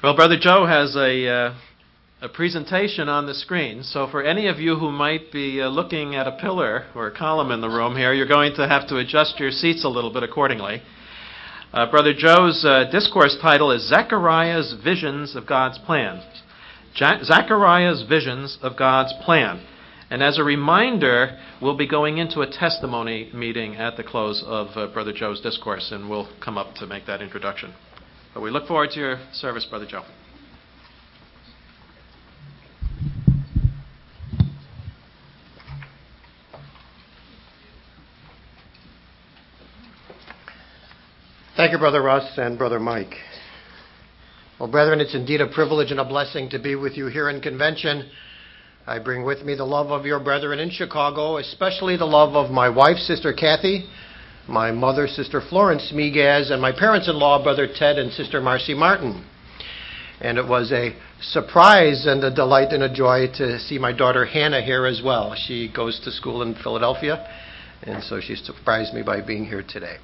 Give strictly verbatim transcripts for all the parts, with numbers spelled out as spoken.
Well, Brother Joe has a, uh, a presentation on the screen, so for any of you who might be uh, looking at a pillar or a column in the room here, you're going to have to adjust your seats a little bit accordingly. Uh, Brother Joe's uh, discourse title is Zechariah's Visions of God's Plan. Ja- Zechariah's Visions of God's Plan. And as a reminder, we'll be going into a testimony meeting at the close of uh, Brother Joe's discourse, and we'll come up to make that introduction. But we look forward to your service, Brother Joe. Thank you, Brother Russ and Brother Mike. Well, brethren, it's indeed a privilege and a blessing to be with you here in convention. I bring with me the love of your brethren in Chicago, especially the love of my wife, Sister Kathy, my mother, Sister Florence Miguez, and my parents-in-law, Brother Ted and Sister Marcy Martin. And it was a surprise and a delight and a joy to see my daughter Hannah here as well. She goes to school in Philadelphia, and so she surprised me by being here today.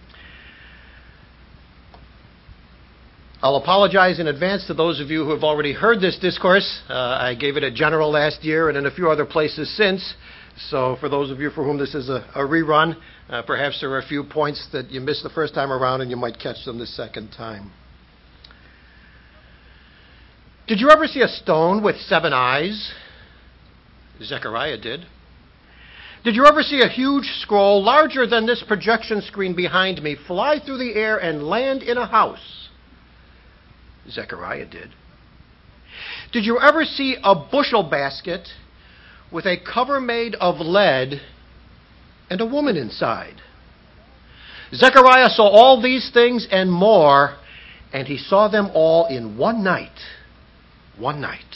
I'll apologize in advance to those of you who have already heard this discourse. Uh, I gave it at General last year and in a few other places since. So for those of you for whom this is a, a rerun, uh, perhaps there are a few points that you missed the first time around and you might catch them the second time. Did you ever see a stone with seven eyes? Zechariah did. Did you ever see a huge scroll larger than this projection screen behind me fly through the air and land in a house? Zechariah did. Did you ever see a bushel basket with a cover made of lead and a woman inside? Zechariah saw all these things and more, and he saw them all in one night. One night.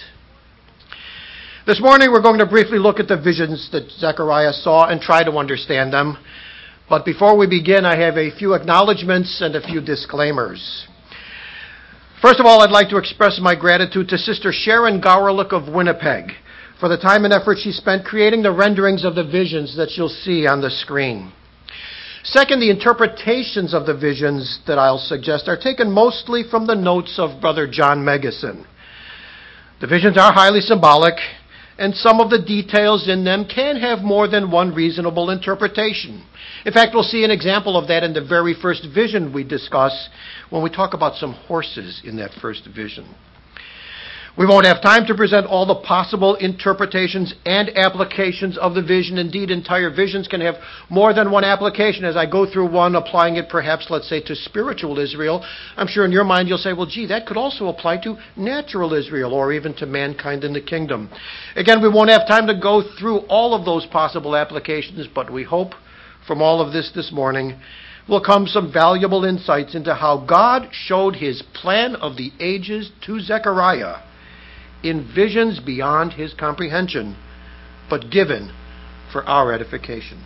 This morning we're going to briefly look at the visions that Zechariah saw and try to understand them. But before we begin, I have a few acknowledgments and a few disclaimers. First of all, I'd like to express my gratitude to Sister Sharon Gowerlick of Winnipeg for the time and effort she spent creating the renderings of the visions that you'll see on the screen. Second, the interpretations of the visions that I'll suggest are taken mostly from the notes of Brother John Megison. The visions are highly symbolic, and some of the details in them can have more than one reasonable interpretation. In fact, we'll see an example of that in the very first vision we discuss when we talk about some horses in that first vision. We won't have time to present all the possible interpretations and applications of the vision. Indeed, entire visions can have more than one application. As I go through one, applying it perhaps, let's say, to spiritual Israel, I'm sure in your mind you'll say, well, gee, that could also apply to natural Israel or even to mankind in the kingdom. Again, we won't have time to go through all of those possible applications, but we hope from all of this this morning will come some valuable insights into how God showed his plan of the ages to Zechariah in visions beyond his comprehension, but given for our edification.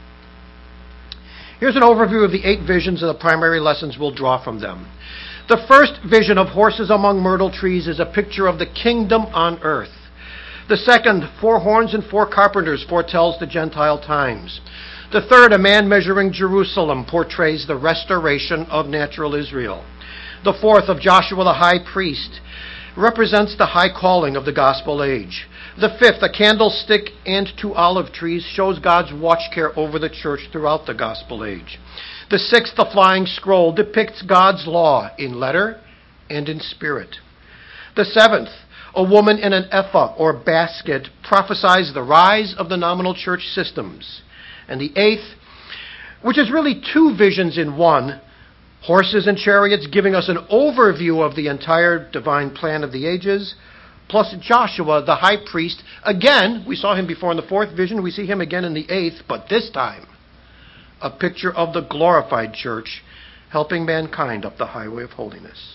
Here's an overview of the eight visions and the primary lessons we'll draw from them. The first vision of horses among myrtle trees is a picture of the kingdom on earth. The second, four horns and four carpenters, foretells the Gentile times. The third, a man measuring Jerusalem, portrays the restoration of natural Israel. The fourth, of Joshua the high priest, represents the high calling of the gospel age. The fifth, a candlestick and two olive trees, shows God's watch care over the church throughout the gospel age. The sixth, the flying scroll, depicts God's law in letter and in spirit. The seventh, a woman in an ephah or basket, prophesies the rise of the nominal church systems. And the eighth, which is really two visions in one, horses and chariots, giving us an overview of the entire divine plan of the ages, plus Joshua, the high priest. Again, we saw him before in the fourth vision, we see him again in the eighth, but this time, a picture of the glorified church helping mankind up the highway of holiness.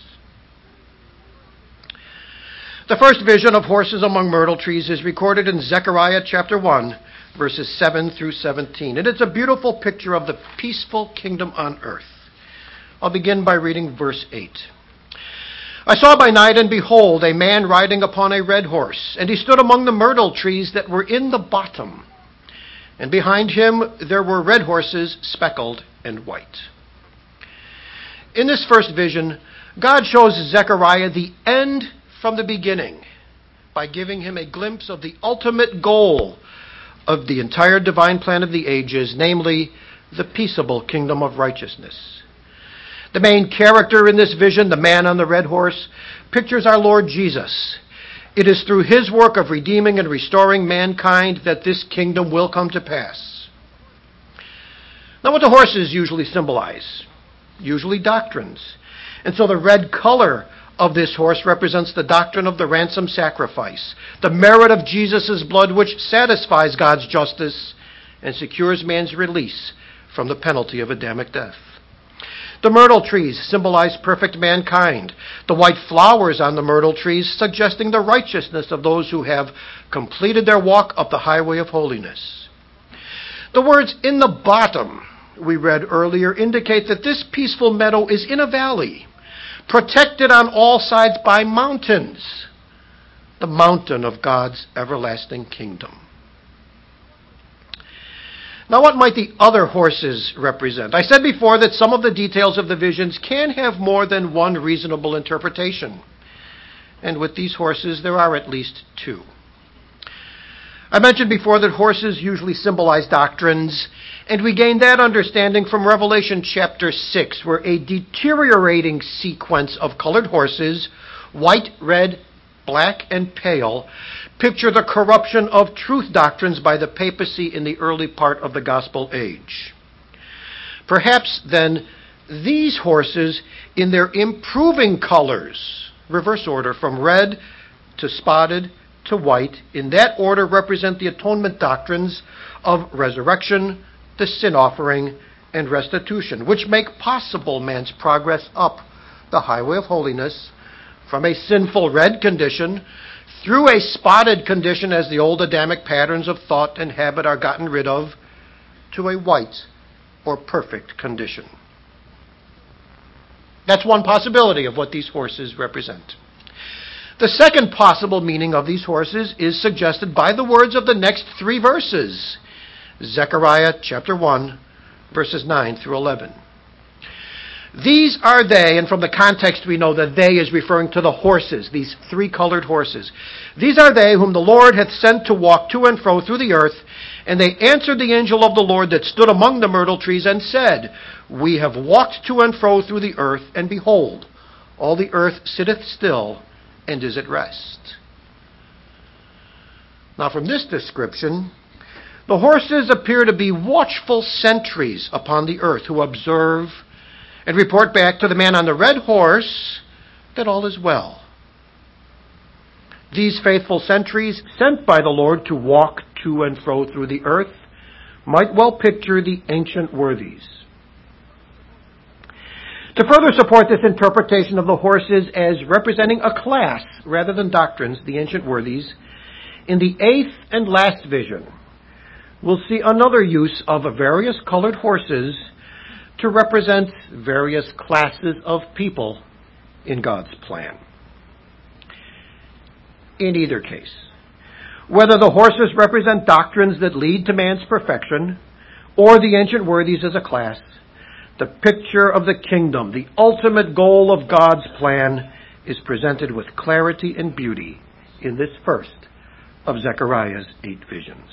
The first vision of horses among myrtle trees is recorded in Zechariah chapter one, verses seven through seventeen. And it's a beautiful picture of the peaceful kingdom on earth. I'll begin by reading verse eight. I saw by night, and behold, a man riding upon a red horse, and he stood among the myrtle trees that were in the bottom. And behind him there were red horses, speckled and white. In this first vision, God shows Zechariah the end from the beginning by giving him a glimpse of the ultimate goal of the entire divine plan of the ages, namely the peaceable kingdom of righteousness. The main character in this vision, the man on the red horse, pictures our Lord Jesus. It is through his work of redeeming and restoring mankind that this kingdom will come to pass. Now, what do horses usually symbolize? Usually doctrines. And so the red color of this horse represents the doctrine of the ransom sacrifice, the merit of Jesus' blood which satisfies God's justice and secures man's release from the penalty of Adamic death. The myrtle trees symbolize perfect mankind, the white flowers on the myrtle trees suggesting the righteousness of those who have completed their walk up the highway of holiness. The words "in the bottom" we read earlier indicate that this peaceful meadow is in a valley, protected on all sides by mountains, the mountain of God's everlasting kingdom. Now, what might the other horses represent? I said before that some of the details of the visions can have more than one reasonable interpretation. And with these horses, there are at least two. I mentioned before that horses usually symbolize doctrines, and we gain that understanding from Revelation chapter six, where a deteriorating sequence of colored horses, white, red, black, and pale, picture the corruption of truth doctrines by the papacy in the early part of the gospel age. Perhaps, then, these horses, in their improving colors, reverse order from red to spotted to white, in that order represent the atonement doctrines of resurrection, the sin offering, and restitution, which make possible man's progress up the highway of holiness from a sinful red condition through a spotted condition as the old Adamic patterns of thought and habit are gotten rid of, to a white or perfect condition. That's one possibility of what these horses represent. The second possible meaning of these horses is suggested by the words of the next three verses. Zechariah chapter one, verses nine through eleven. These are they, and from the context we know that they is referring to the horses, these three-colored horses. These are they whom the Lord hath sent to walk to and fro through the earth, and they answered the angel of the Lord that stood among the myrtle trees and said, We have walked to and fro through the earth, and behold, all the earth sitteth still and is at rest. Now from this description, the horses appear to be watchful sentries upon the earth who observe and report back to the man on the red horse that all is well. These faithful sentries, sent by the Lord to walk to and fro through the earth, might well picture the ancient worthies. To further support this interpretation of the horses as representing a class rather than doctrines, the ancient worthies, in the eighth and last vision, we'll see another use of various colored horses to represent various classes of people in God's plan. In either case, whether the horses represent doctrines that lead to man's perfection, or the ancient worthies as a class, the picture of the kingdom, the ultimate goal of God's plan, is presented with clarity and beauty in this first of Zechariah's eight visions.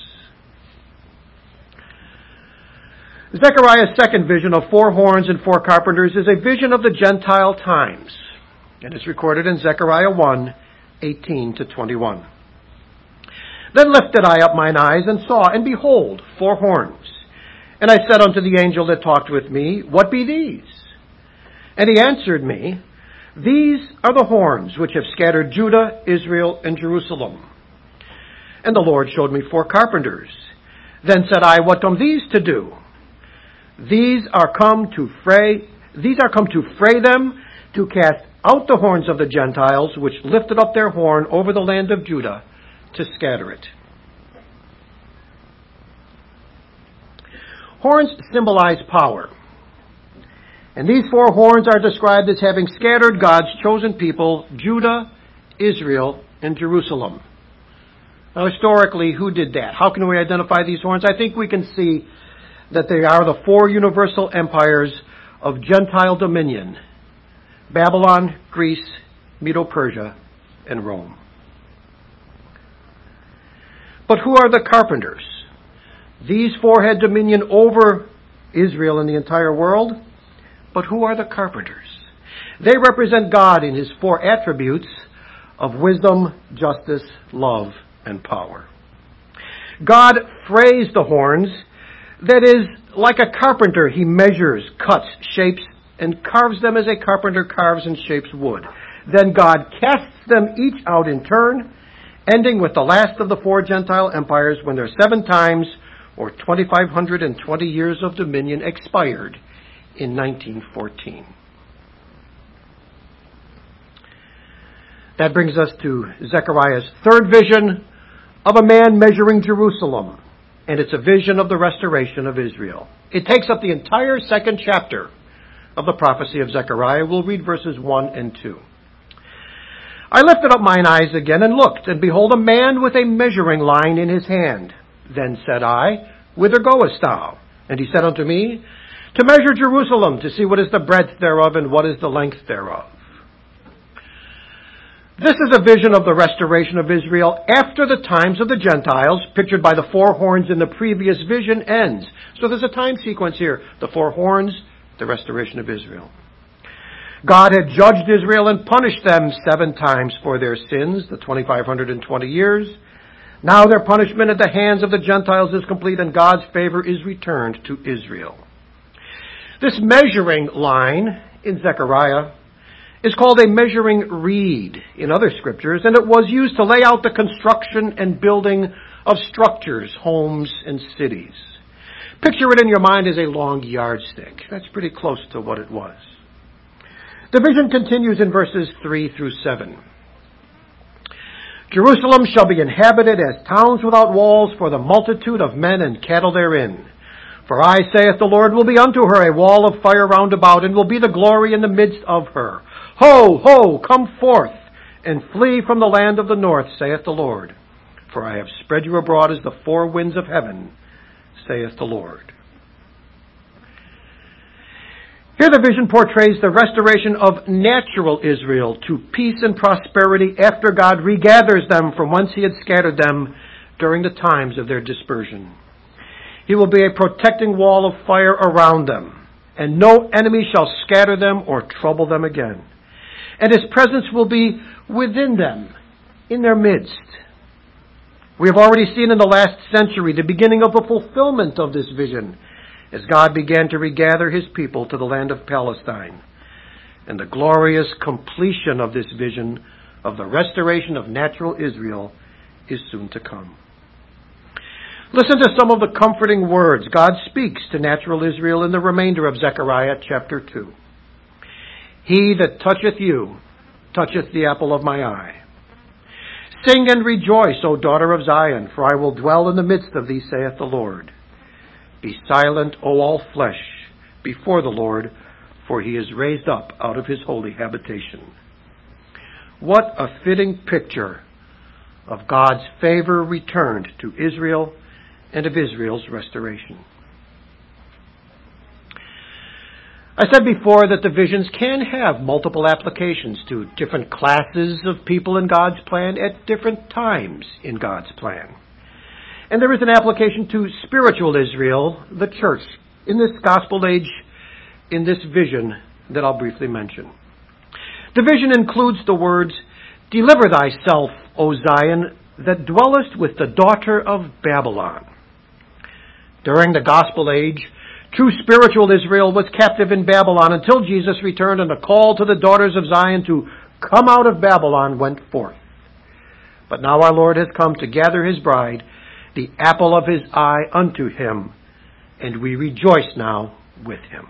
Zechariah's second vision of four horns and four carpenters is a vision of the Gentile times, and is recorded in Zechariah one, eighteen to twenty-one. Then lifted I up mine eyes, and saw, and behold, four horns. And I said unto the angel that talked with me, What be these? And he answered me, These are the horns which have scattered Judah, Israel, and Jerusalem. And the Lord showed me four carpenters. Then said I, What come these to do? These are come to fray, these are come to fray them, to cast out the horns of the Gentiles, which lifted up their horn over the land of Judah, to scatter it. Horns symbolize power. And these four horns are described as having scattered God's chosen people, Judah, Israel, and Jerusalem. Now, historically, who did that? How can we identify these horns? I think we can see that they are the four universal empires of Gentile dominion Babylon, Greece, Medo-Persia, and Rome. But who are the carpenters? These four had dominion over Israel and the entire world. But who are the carpenters? They represent God in his four attributes of wisdom, justice, love, and power. God frays the horns. That is, like a carpenter, he measures, cuts, shapes, and carves them as a carpenter carves and shapes wood. Then God casts them each out in turn, ending with the last of the four Gentile empires when their seven times, or two thousand five hundred twenty years of dominion, expired in nineteen fourteen. That brings us to Zechariah's third vision of a man measuring Jerusalem, and it's a vision of the restoration of Israel. It takes up the entire second chapter of the prophecy of Zechariah. We'll read verses one and two. I lifted up mine eyes again and looked, and behold, a man with a measuring line in his hand. Then said I, Whither goest thou? And he said unto me, To measure Jerusalem, to see what is the breadth thereof, and what is the length thereof. This is a vision of the restoration of Israel after the times of the Gentiles, pictured by the four horns in the previous vision, ends. So there's a time sequence here. The four horns, the restoration of Israel. God had judged Israel and punished them seven times for their sins, the two thousand five hundred twenty years. Now their punishment at the hands of the Gentiles is complete, and God's favor is returned to Israel. This measuring line in Zechariah is called a measuring reed in other scriptures, and it was used to lay out the construction and building of structures, homes, and cities. Picture it in your mind as a long yardstick. That's pretty close to what it was. The vision continues in verses three through seven. Jerusalem shall be inhabited as towns without walls for the multitude of men and cattle therein. For I, saith the Lord, will be unto her a wall of fire round about, and will be the glory in the midst of her. Ho, ho, come forth, and flee from the land of the north, saith the Lord. For I have spread you abroad as the four winds of heaven, saith the Lord. Here the vision portrays the restoration of natural Israel to peace and prosperity after God regathers them from whence he had scattered them during the times of their dispersion. He will be a protecting wall of fire around them, and no enemy shall scatter them or trouble them again. And his presence will be within them, in their midst. We have already seen in the last century the beginning of the fulfillment of this vision, as God began to regather his people to the land of Palestine. And the glorious completion of this vision of the restoration of natural Israel is soon to come. Listen to some of the comforting words God speaks to natural Israel in the remainder of Zechariah chapter two. He that toucheth you toucheth the apple of my eye. Sing and rejoice, O daughter of Zion, for I will dwell in the midst of thee, saith the Lord. Be silent, O all flesh, before the Lord, for he is raised up out of his holy habitation. What a fitting picture of God's favor returned to Israel and of Israel's restoration. I said before that the visions can have multiple applications to different classes of people in God's plan at different times in God's plan. And there is an application to spiritual Israel, the church, in this gospel age, in this vision that I'll briefly mention. The vision includes the words, Deliver thyself, O Zion, that dwellest with the daughter of Babylon. During the gospel age, true spiritual Israel was captive in Babylon until Jesus returned and the call to the daughters of Zion to come out of Babylon went forth. But now our Lord has come to gather his bride, the apple of his eye, unto him, and we rejoice now with him.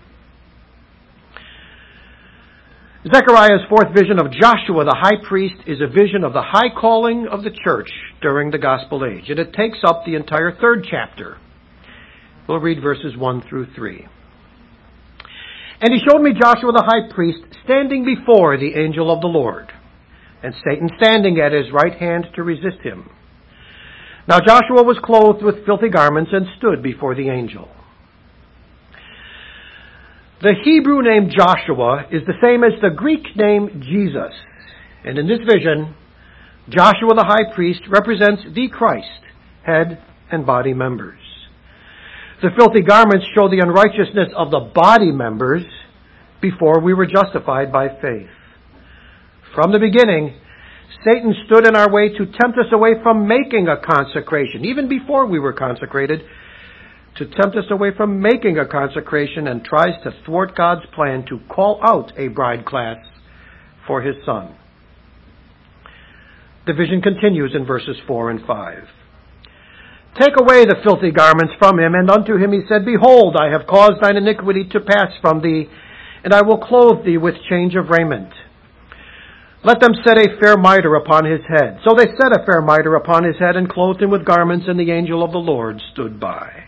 Zechariah's fourth vision of Joshua the high priest is a vision of the high calling of the church during the gospel age, and it takes up the entire third chapter. We'll read verses one through three. And he showed me Joshua the high priest standing before the angel of the Lord, and Satan standing at his right hand to resist him. Now Joshua was clothed with filthy garments and stood before the angel. The Hebrew name Joshua is the same as the Greek name Jesus. And in this vision, Joshua the high priest represents the Christ, head and body members. The filthy garments show the unrighteousness of the body members before we were justified by faith. From the beginning, Satan stood in our way to tempt us away from making a consecration, even before we were consecrated, to tempt us away from making a consecration, and tries to thwart God's plan to call out a bride class for his Son. The vision continues in verses four and five. Take away the filthy garments from him, and unto him he said, Behold, I have caused thine iniquity to pass from thee, and I will clothe thee with change of raiment. Let them set a fair mitre upon his head. So they set a fair mitre upon his head, and clothed him with garments, and the angel of the Lord stood by.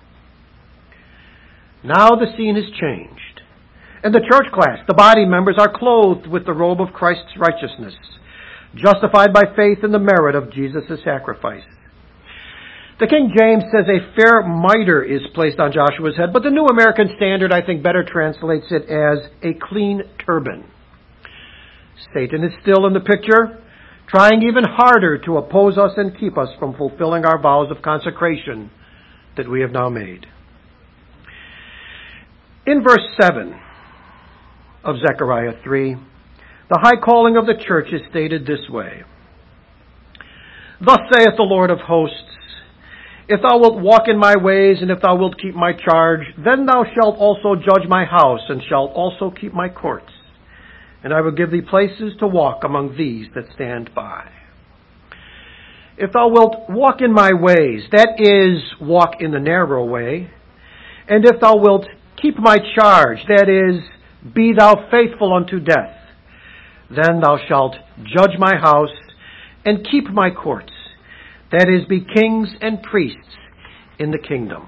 Now the scene has changed, and the church class, the body members, are clothed with the robe of Christ's righteousness, justified by faith in the merit of Jesus' sacrifice. The King James says a fair mitre is placed on Joshua's head, but the New American Standard, I think, better translates it as a clean turban. Satan is still in the picture, trying even harder to oppose us and keep us from fulfilling our vows of consecration that we have now made. In verse seven of Zechariah three, the high calling of the church is stated this way. Thus saith the Lord of hosts, If thou wilt walk in my ways, and if thou wilt keep my charge, then thou shalt also judge my house, and shalt also keep my courts. And I will give thee places to walk among these that stand by. If thou wilt walk in my ways, that is, walk in the narrow way, and if thou wilt keep my charge, that is, be thou faithful unto death, then thou shalt judge my house and keep my courts, that is, be kings and priests in the kingdom.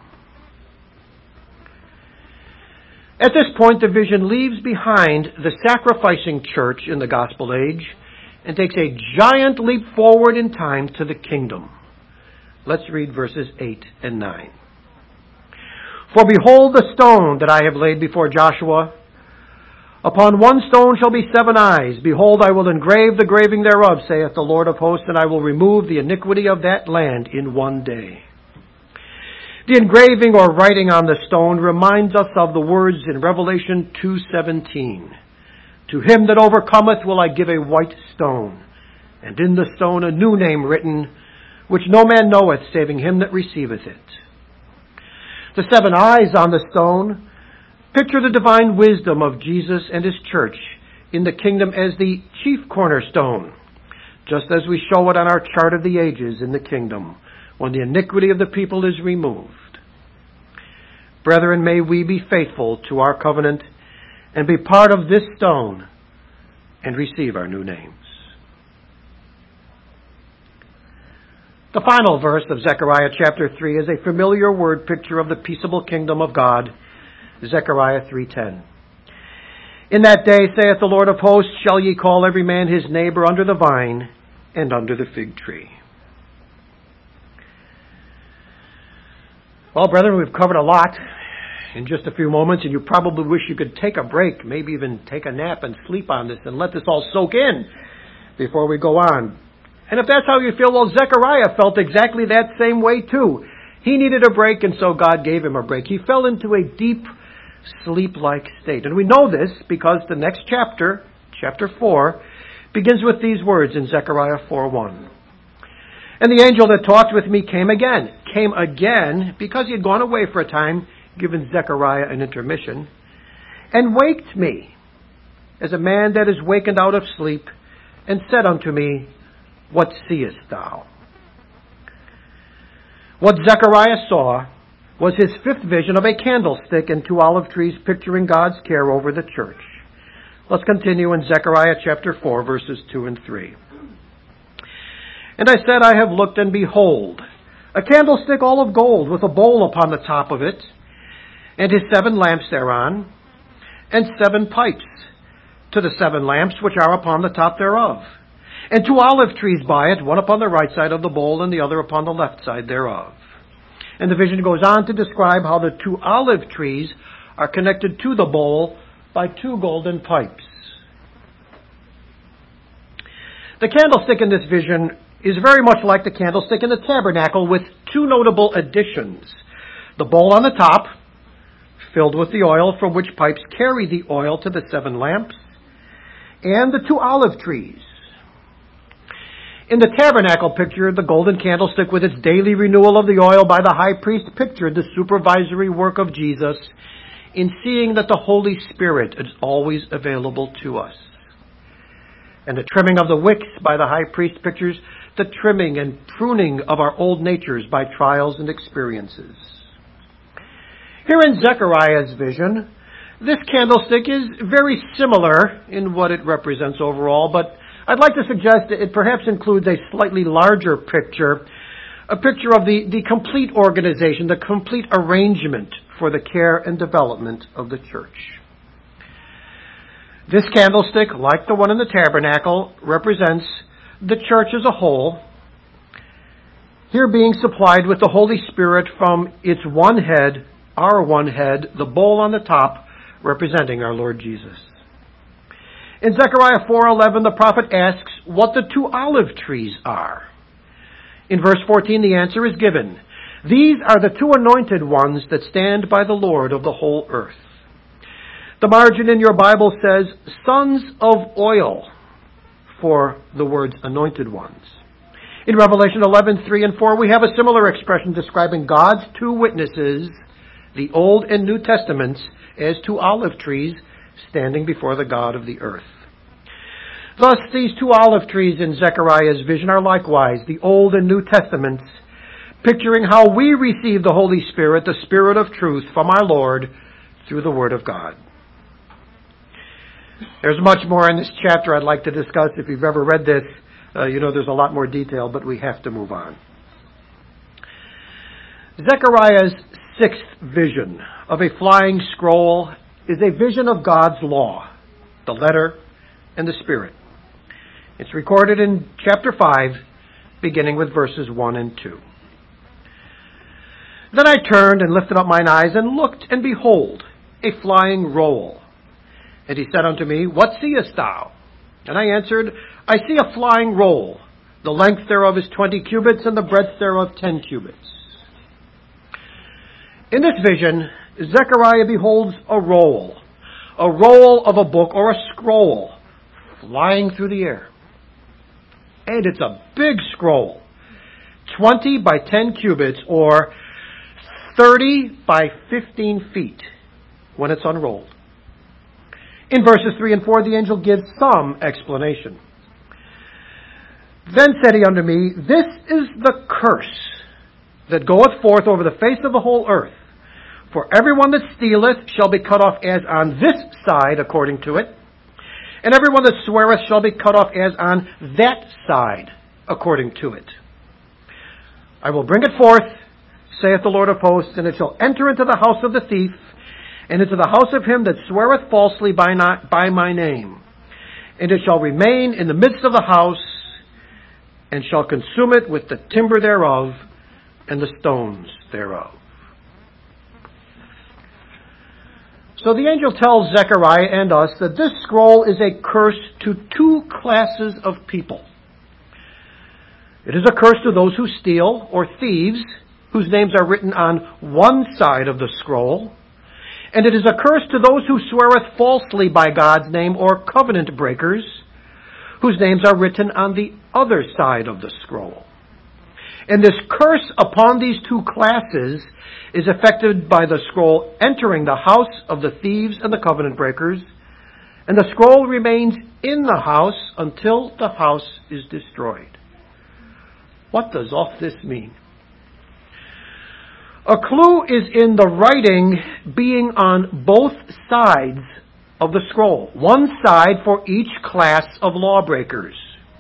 At this point, the vision leaves behind the sacrificing church in the gospel age and takes a giant leap forward in time to the kingdom. Let's read verses eight and nine. For behold the stone that I have laid before Joshua. Upon one stone shall be seven eyes. Behold, I will engrave the graving thereof, saith the Lord of hosts, and I will remove the iniquity of that land in one day. The engraving or writing on the stone reminds us of the words in Revelation two seventeen. To him that overcometh will I give a white stone, and in the stone a new name written, which no man knoweth, saving him that receiveth it. The seven eyes on the stone picture the divine wisdom of Jesus and his church in the kingdom as the chief cornerstone, just as we show it on our chart of the ages in the kingdom, when the iniquity of the people is removed. Brethren, may we be faithful to our covenant and be part of this stone and receive our new names. The final verse of Zechariah chapter three is a familiar word picture of the peaceable kingdom of God, Zechariah three ten. In that day, saith the Lord of hosts, shall ye call every man his neighbor under the vine and under the fig tree. Well, brethren, we've covered a lot in just a few moments, and you probably wish you could take a break, maybe even take a nap and sleep on this and let this all soak in before we go on. And if that's how you feel, well, Zechariah felt exactly that same way too. He needed a break, and so God gave him a break. He fell into a deep sleep-like state. And we know this because the next chapter, chapter four, begins with these words in Zechariah four one. And the angel that talked with me came again. Came again because he had gone away for a time, given Zechariah an intermission, and waked me as a man that is wakened out of sleep, and said unto me, What seest thou? What Zechariah saw was his fifth vision of a candlestick and two olive trees picturing God's care over the church. Let's continue in Zechariah chapter four, verses two and three. And I said, I have looked, and behold, a candlestick all of gold, with a bowl upon the top of it, and his seven lamps thereon, and seven pipes to the seven lamps which are upon the top thereof, and two olive trees by it, one upon the right side of the bowl, and the other upon the left side thereof. And the vision goes on to describe how the two olive trees are connected to the bowl by two golden pipes. The candlestick in this vision is very much like the candlestick in the tabernacle, with two notable additions. The bowl on the top, filled with the oil, from which pipes carry the oil to the seven lamps, and the two olive trees. In the tabernacle picture, the golden candlestick with its daily renewal of the oil by the high priest pictured the supervisory work of Jesus in seeing that the Holy Spirit is always available to us. And the trimming of the wicks by the high priest pictures the trimming and pruning of our old natures by trials and experiences. Here in Zechariah's vision, this candlestick is very similar in what it represents overall, but I'd like to suggest that it perhaps includes a slightly larger picture, a picture of the, the complete organization, the complete arrangement for the care and development of the church. This candlestick, like the one in the tabernacle, represents the church as a whole, here being supplied with the Holy Spirit from its one head, our one head, the bowl on the top, representing our Lord Jesus. In Zechariah four eleven, the prophet asks what the two olive trees are. In verse fourteen, the answer is given. These are the two anointed ones that stand by the Lord of the whole earth. The margin in your Bible says, sons of oil, for the words anointed ones. In Revelation eleven three and four, we have a similar expression describing God's two witnesses, the Old and New Testaments, as two olive trees standing before the God of the earth. Thus, these two olive trees in Zechariah's vision are likewise the Old and New Testaments, picturing how we receive the Holy Spirit, the Spirit of truth, from our Lord through the Word of God. There's much more in this chapter I'd like to discuss. If you've ever read this, uh, you know there's a lot more detail, but we have to move on. Zechariah's sixth vision of a flying scroll is a vision of God's law, the letter and the Spirit. It's recorded in chapter five, beginning with verses one and two. Then I turned and lifted up mine eyes and looked, and behold, a flying roll. And he said unto me, What seest thou? And I answered, I see a flying roll. The length thereof is twenty cubits, and the breadth thereof ten cubits. In this vision, Zechariah beholds a roll, a roll of a book or a scroll, flying through the air. And it's a big scroll, twenty by ten cubits, or thirty by fifteen feet, when it's unrolled. In verses three and four, the angel gives some explanation. Then said he unto me, This is the curse that goeth forth over the face of the whole earth. For everyone that stealeth shall be cut off as on this side, according to it, and everyone that sweareth shall be cut off as on that side, according to it. I will bring it forth, saith the Lord of hosts, and it shall enter into the house of the thief, and into the house of him that sweareth falsely by, not, by my name. And it shall remain in the midst of the house, and shall consume it with the timber thereof, and the stones thereof. So the angel tells Zechariah and us that this scroll is a curse to two classes of people. It is a curse to those who steal, or thieves, whose names are written on one side of the scroll. And it is a curse to those who sweareth falsely by God's name, or covenant breakers, whose names are written on the other side of the scroll. And this curse upon these two classes is effected by the scroll entering the house of the thieves and the covenant breakers, and the scroll remains in the house until the house is destroyed. What does all this mean? A clue is in the writing being on both sides of the scroll, one side for each class of lawbreakers.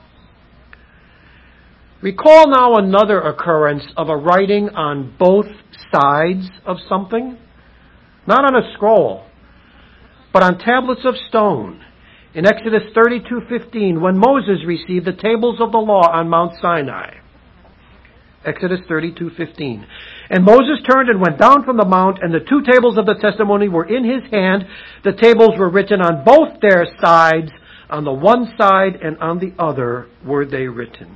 Recall now another occurrence of a writing on both sides of something, not on a scroll, but on tablets of stone. In Exodus thirty-two fifteen, when Moses received the tables of the law on Mount Sinai. Exodus thirty-two fifteen. And Moses turned and went down from the mount, and the two tables of the testimony were in his hand. The tables were written on both their sides. On the one side and on the other were they written.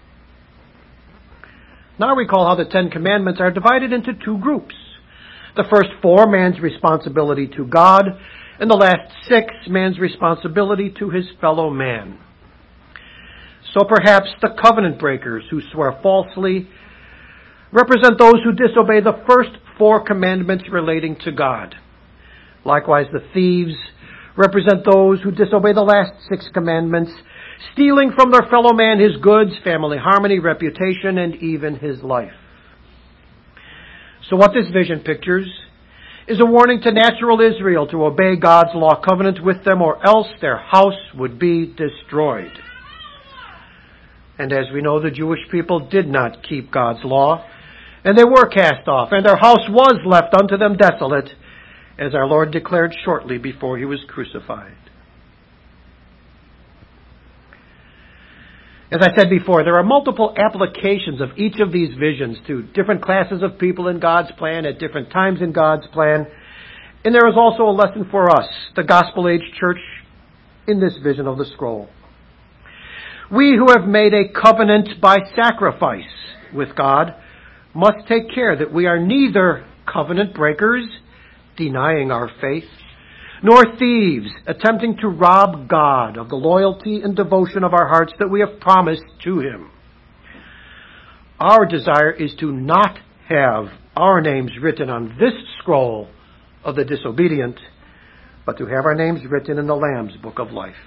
Now recall how the Ten Commandments are divided into two groups. The first four, man's responsibility to God, and the last six, man's responsibility to his fellow man. So perhaps the covenant breakers who swear falsely represent those who disobey the first four commandments relating to God. Likewise, the thieves represent those who disobey the last six commandments, stealing from their fellow man his goods, family harmony, reputation, and even his life. So what this vision pictures is a warning to natural Israel to obey God's law covenant with them, or else their house would be destroyed. And as we know, the Jewish people did not keep God's law, and they were cast off, and their house was left unto them desolate, as our Lord declared shortly before he was crucified. As I said before, there are multiple applications of each of these visions to different classes of people in God's plan at different times in God's plan. And there is also a lesson for us, the Gospel Age Church, in this vision of the scroll. We who have made a covenant by sacrifice with God must take care that we are neither covenant breakers, denying our faith, nor thieves, attempting to rob God of the loyalty and devotion of our hearts that we have promised to Him. Our desire is to not have our names written on this scroll of the disobedient, but to have our names written in the Lamb's book of life.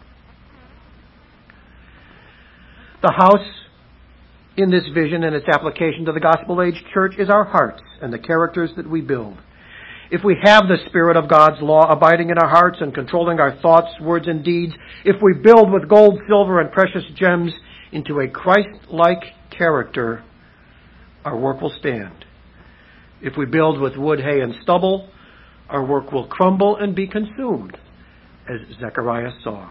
The house in this vision and its application to the Gospel Age Church is our hearts and the characters that we build. If we have the Spirit of God's law abiding in our hearts and controlling our thoughts, words, and deeds, if we build with gold, silver, and precious gems into a Christ-like character, our work will stand. If we build with wood, hay, and stubble, our work will crumble and be consumed, as Zechariah saw.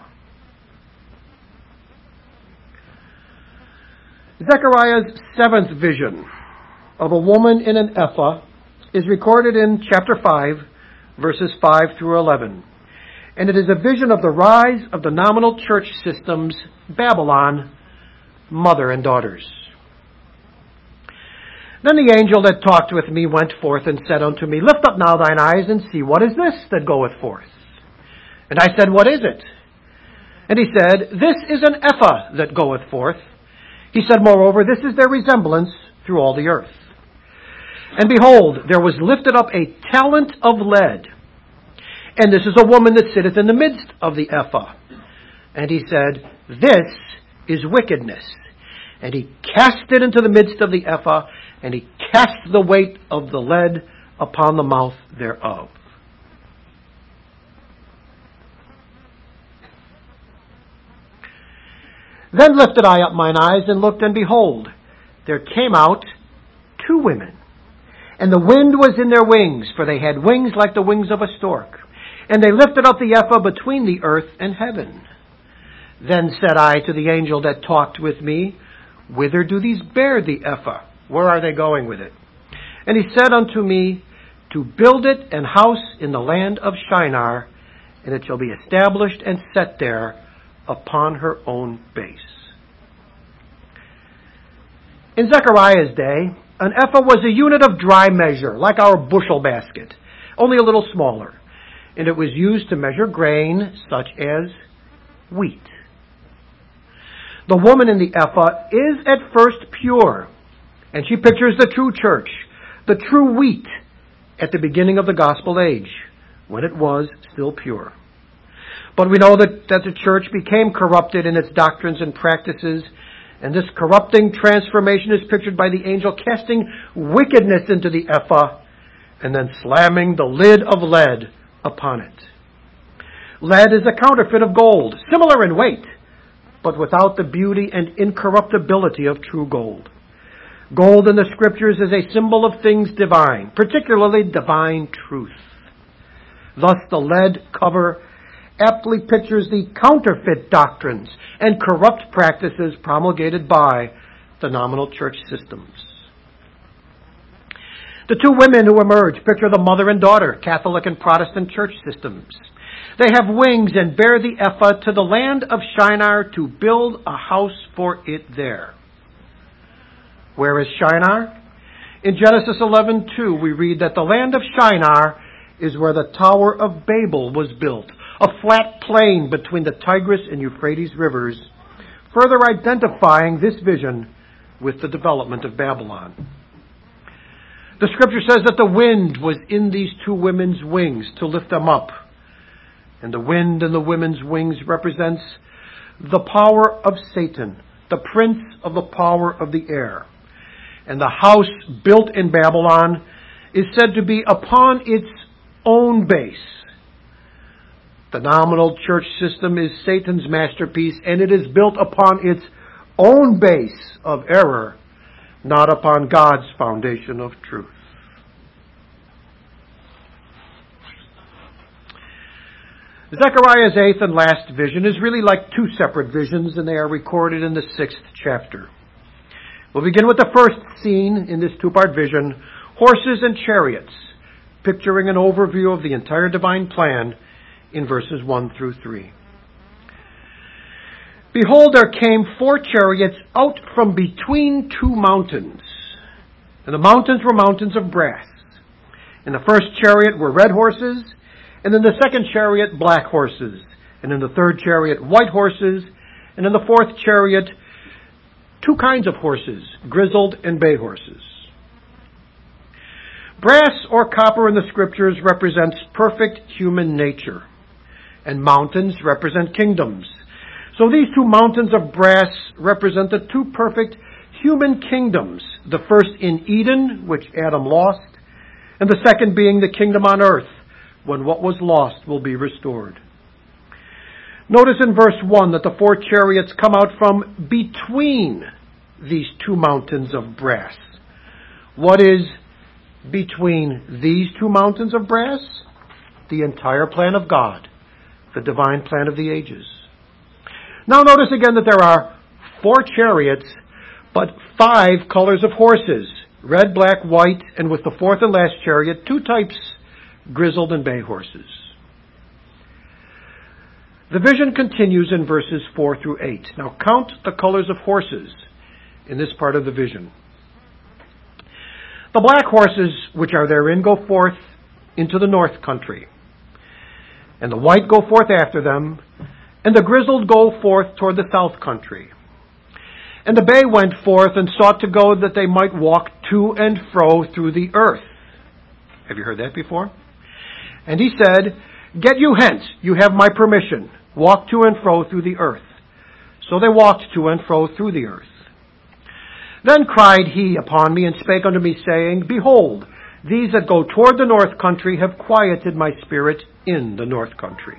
Zechariah's seventh vision of a woman in an ephah is recorded in chapter five, verses five through eleven. And it is a vision of the rise of the nominal church systems, Babylon, mother and daughters. Then the angel that talked with me went forth and said unto me, Lift up now thine eyes and see, what is this that goeth forth? And I said, What is it? And he said, This is an ephah that goeth forth. He said, Moreover, this is their resemblance through all the earth. And behold, there was lifted up a talent of lead. And this is a woman that sitteth in the midst of the ephah. And he said, This is wickedness. And he cast it into the midst of the ephah, and he cast the weight of the lead upon the mouth thereof. Then lifted I up mine eyes and looked, and behold, there came out two women. And the wind was in their wings, for they had wings like the wings of a stork. And they lifted up the ephah between the earth and heaven. Then said I to the angel that talked with me, Whither do these bear the ephah? Where are they going with it? And he said unto me, To build it an house in the land of Shinar, and it shall be established and set there upon her own base. In Zechariah's day, an ephah was a unit of dry measure, like our bushel basket, only a little smaller. And it was used to measure grain, such as wheat. The woman in the ephah is at first pure, and she pictures the true church, the true wheat, at the beginning of the gospel age, when it was still pure. But we know that, that the church became corrupted in its doctrines and practices, and this corrupting transformation is pictured by the angel casting wickedness into the ephah and then slamming the lid of lead upon it. Lead is a counterfeit of gold, similar in weight, but without the beauty and incorruptibility of true gold. Gold in the Scriptures is a symbol of things divine, particularly divine truth. Thus the lead cover aptly pictures the counterfeit doctrines and corrupt practices promulgated by the nominal church systems. The two women who emerge picture the mother and daughter, Catholic and Protestant church systems. They have wings and bear the ephah to the land of Shinar to build a house for it there. Where is Shinar? In Genesis eleven two, we read that the land of Shinar is where the Tower of Babel was built, a flat plain between the Tigris and Euphrates rivers, further identifying this vision with the development of Babylon. The scripture says that the wind was in these two women's wings to lift them up. And the wind in the women's wings represents the power of Satan, the prince of the power of the air. And the house built in Babylon is said to be upon its own base. The nominal church system is Satan's masterpiece, and it is built upon its own base of error, not upon God's foundation of truth. Zechariah's eighth and last vision is really like two separate visions, and they are recorded in the sixth chapter. We'll begin with the first scene in this two-part vision, horses and chariots, picturing an overview of the entire divine plan in verses one through three. Behold, there came four chariots out from between two mountains, and the mountains were mountains of brass. In the first chariot were red horses, and in the second chariot black horses, and in the third chariot white horses, and in the fourth chariot two kinds of horses, grizzled and bay horses. Brass or copper in the scriptures represents perfect human nature, and mountains represent kingdoms. So these two mountains of brass represent the two perfect human kingdoms, the first in Eden, which Adam lost, and the second being the kingdom on earth, when what was lost will be restored. Notice in verse one that the four chariots come out from between these two mountains of brass. What is between these two mountains of brass? The entire plan of God, the divine plan of the ages. Now notice again that there are four chariots, but five colors of horses, red, black, white, and with the fourth and last chariot, two types, grizzled and bay horses. The vision continues in verses four through eight. Now count the colors of horses in this part of the vision. The black horses which are therein go forth into the north country, and the white go forth after them, and the grizzled go forth toward the south country. And the bay went forth and sought to go that they might walk to and fro through the earth. Have you heard that before? And he said, Get you hence, you have my permission. Walk to and fro through the earth. So they walked to and fro through the earth. Then cried he upon me and spake unto me, saying, Behold, these that go toward the north country have quieted my spirit in the north country.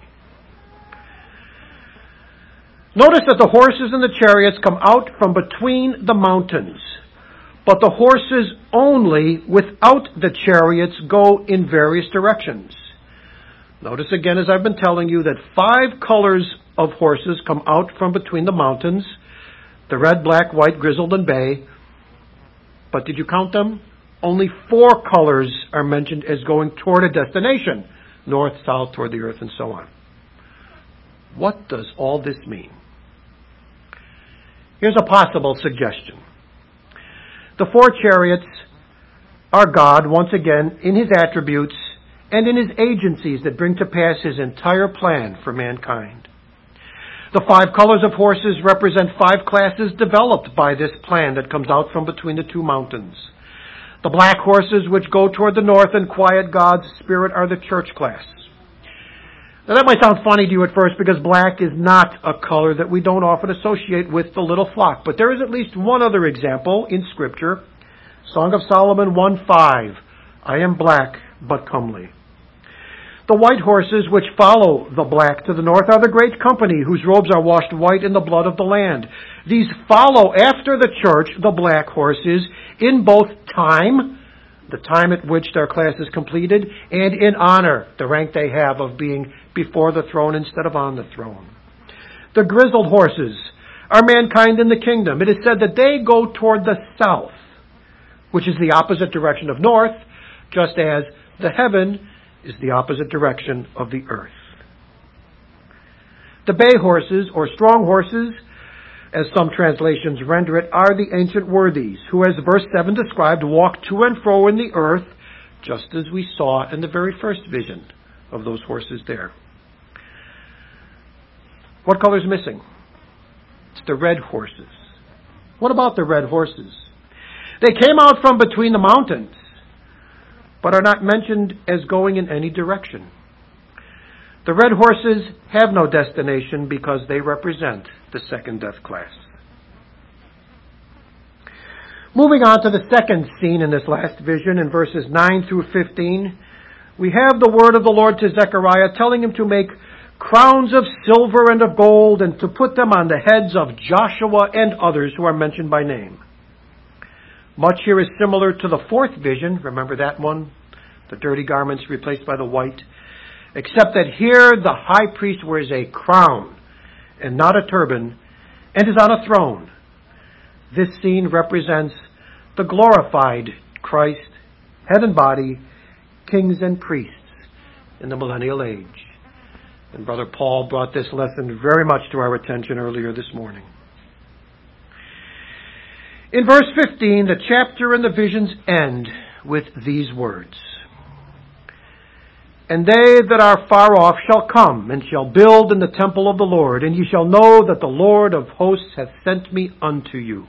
Notice that the horses and the chariots come out from between the mountains, but the horses only, without the chariots, go in various directions. Notice again, as I've been telling you, that five colors of horses come out from between the mountains, the red, black, white, grizzled, and bay. But did you count them? Only four colors are mentioned as going toward a destination, north, south, toward the earth, and so on. What does all this mean? Here's a possible suggestion. The four chariots are God, once again, in his attributes and in his agencies that bring to pass his entire plan for mankind. The five colors of horses represent five classes developed by this plan that comes out from between the two mountains. The black horses, which go toward the north and quiet God's Spirit, are the church class. Now that might sound funny to you at first because black is not a color that we don't often associate with the little flock. But there is at least one other example in Scripture. Song of Solomon one five. I am black but comely. The white horses which follow the black to the north are the great company whose robes are washed white in the blood of the land. These follow after the church, the black horses, in both time, the time at which their class is completed, and in honor, the rank they have of being before the throne instead of on the throne. The grizzled horses are mankind in the kingdom. It is said that they go toward the south, which is the opposite direction of north, just as the heaven is the opposite direction of the earth. The bay horses, or strong horses, as some translations render it, are the ancient worthies, who, as verse seven described, walk to and fro in the earth, just as we saw in the very first vision of those horses there. What color is missing? It's the red horses. What about the red horses? They came out from between the mountains, but are not mentioned as going in any direction. The red horses have no destination because they represent the second death class. Moving on to the second scene in this last vision, in verses nine through fifteen, we have the word of the Lord to Zechariah telling him to make crowns of silver and of gold and to put them on the heads of Joshua and others who are mentioned by name. Much here is similar to the fourth vision. Remember that one? The dirty garments replaced by the white. Except that here the high priest wears a crown and not a turban and is on a throne. This scene represents the glorified Christ, head and body, kings and priests in the millennial age. And Brother Paul brought this lesson very much to our attention earlier this morning. In verse fifteen, the chapter and the visions end with these words. And they that are far off shall come, and shall build in the temple of the Lord, and ye shall know that the Lord of hosts hath sent me unto you.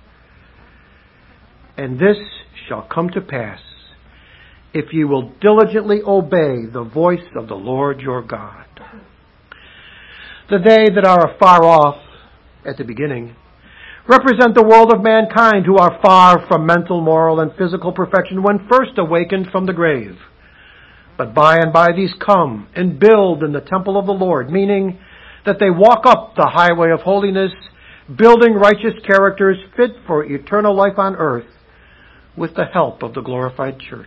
And this shall come to pass, if ye will diligently obey the voice of the Lord your God. The they that are far off, at the beginning, represent the world of mankind who are far from mental, moral, and physical perfection when first awakened from the grave. But by and by these come and build in the temple of the Lord, meaning that they walk up the highway of holiness, building righteous characters fit for eternal life on earth with the help of the glorified church.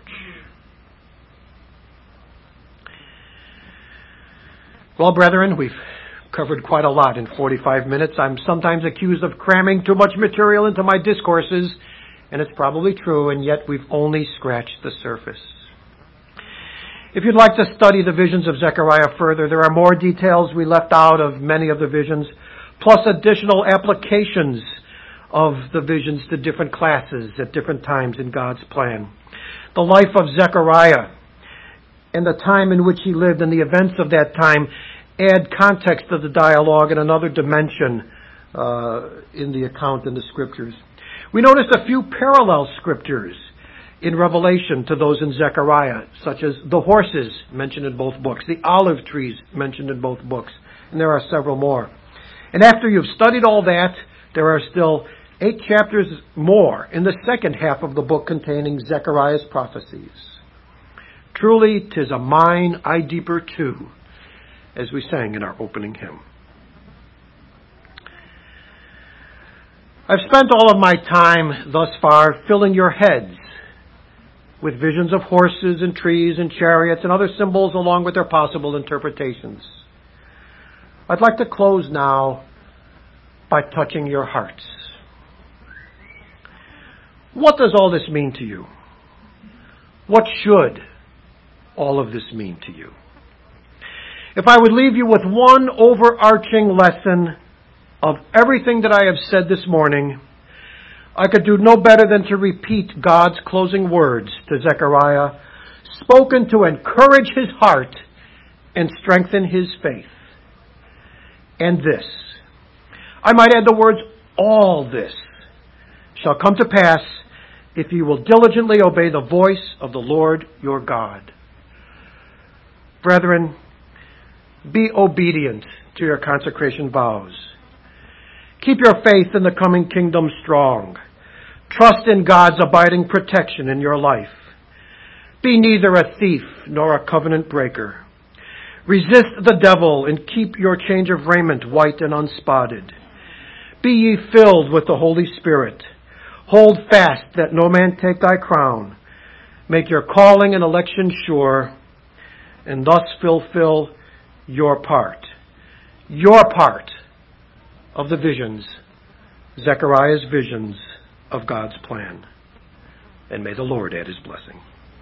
Well, brethren, we've covered quite a lot in forty-five minutes. I'm sometimes accused of cramming too much material into my discourses, and it's probably true, and yet we've only scratched the surface. If you'd like to study the visions of Zechariah further, there are more details we left out of many of the visions, plus additional applications of the visions to different classes at different times in God's plan. The life of Zechariah and the time in which he lived and the events of that time add context to the dialogue and another dimension uh, in the account in the Scriptures. We noticed a few parallel Scriptures in Revelation to those in Zechariah, such as the horses mentioned in both books, the olive trees mentioned in both books, and there are several more. And after you've studied all that, there are still eight chapters more in the second half of the book containing Zechariah's prophecies. Truly, 'tis a mine eye deeper too, as we sang in our opening hymn. I've spent all of my time thus far filling your heads with visions of horses and trees and chariots and other symbols along with their possible interpretations. I'd like to close now by touching your hearts. What does all this mean to you? What should all of this mean to you? If I would leave you with one overarching lesson of everything that I have said this morning, I could do no better than to repeat God's closing words to Zechariah, spoken to encourage his heart and strengthen his faith. And this, I might add the words, all this shall come to pass if you will diligently obey the voice of the Lord your God. Brethren, be obedient to your consecration vows. Keep your faith in the coming kingdom strong. Trust in God's abiding protection in your life. Be neither a thief nor a covenant breaker. Resist the devil and keep your change of raiment white and unspotted. Be ye filled with the Holy Spirit. Hold fast that no man take thy crown. Make your calling and election sure, and thus fulfill your part. Your part of the visions Zechariah's visions of God's plan. And may the Lord add his blessing.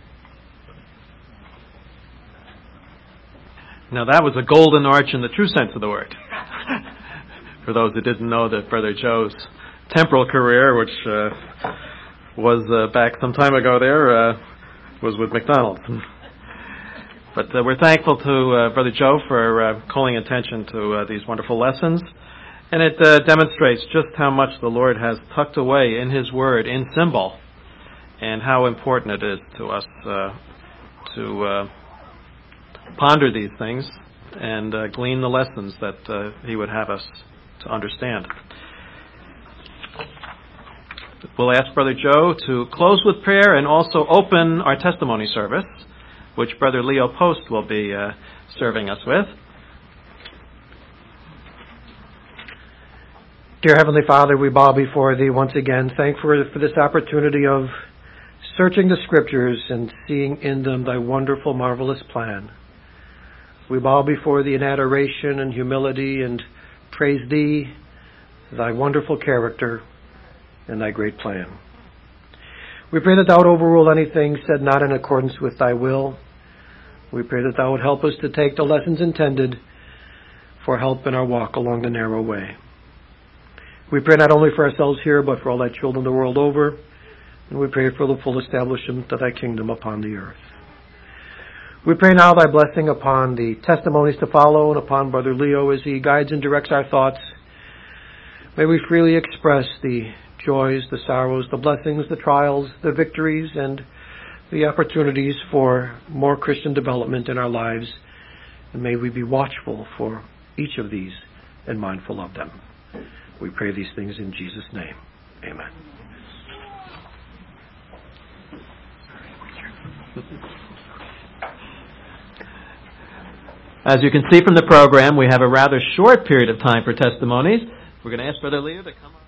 Now that was a golden arch in the true sense of the word. For those who didn't know that Brother Joe's temporal career, which uh, was uh, back some time ago there, uh, was with McDonald's. But uh, we're thankful to uh, Brother Joe for uh, calling attention to uh, these wonderful lessons. And it uh, demonstrates just how much the Lord has tucked away in His Word, in symbol, and how important it is to us uh, to uh, ponder these things and uh, glean the lessons that uh, He would have us to understand. We'll ask Brother Joe to close with prayer and also open our testimony service, which Brother Leo Post will be uh, serving us with. Dear Heavenly Father, we bow before Thee once again, thankful for this opportunity of searching the Scriptures and seeing in them Thy wonderful, marvelous plan. We bow before Thee in adoration and humility and praise Thee, Thy wonderful character, and Thy great plan. We pray that Thou would overrule anything said not in accordance with Thy will. We pray that Thou would help us to take the lessons intended for help in our walk along the narrow way. We pray not only for ourselves here, but for all Thy children the world over, and we pray for the full establishment of Thy kingdom upon the earth. We pray now Thy blessing upon the testimonies to follow and upon Brother Leo as he guides and directs our thoughts. May we freely express the joys, the sorrows, the blessings, the trials, the victories, and the opportunities for more Christian development in our lives. And may we be watchful for each of these and mindful of them. We pray these things in Jesus' name. Amen. As you can see from the program, we have a rather short period of time for testimonies. We're going to ask Brother Leo to come up.